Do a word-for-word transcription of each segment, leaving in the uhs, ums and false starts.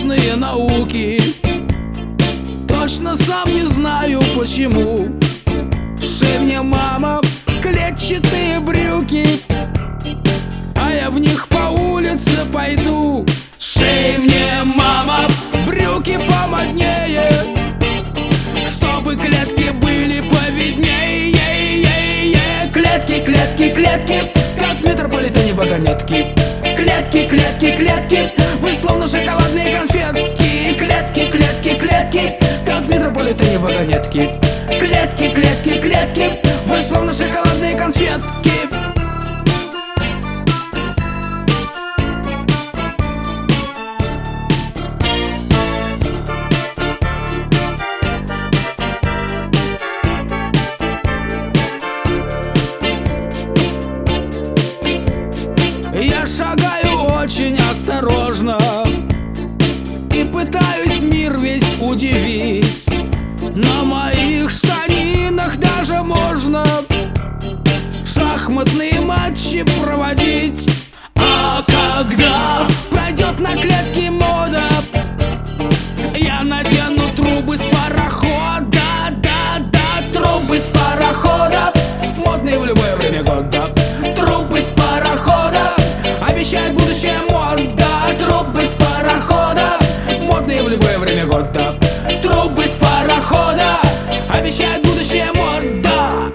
страшные науки. Точно сам не знаю почему. Шей мне, мама, клетчатые брюки, а я в них по улице пойду. Шей мне, мама, брюки помоднее, чтобы клетки были повиднее. Клетки, клетки, клетки, как в метрополитене вагонетки. Клетки, клетки, клетки, вы словно шоколадные конфетки. Клетки, клетки, клетки, как в метрополитене вагонетки. Клетки, клетки, клетки, вы словно шоколадные конфетки. Я шагаю очень осторожно и пытаюсь мир весь удивить. На моих штанинах даже можно шахматные матчи проводить. А когда пройдет на клетке мода, я надену трубы с парохода. Да, да, трубы с парохода, модные в любое время года. Трубы с парохода обещает будущее мода. Трубы с парохода, модные в любое время года. Трубы с парохода обещает будущее мода.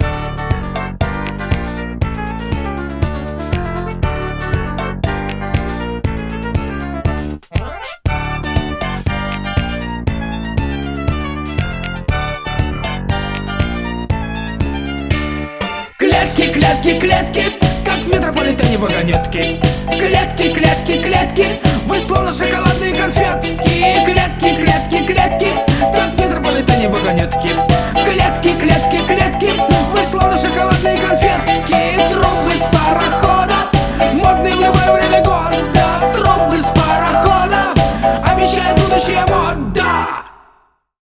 Клетки, клетки, клетки, как в метрополитене вагонетки. Клетки, клетки, клетки, вы словно шоколад.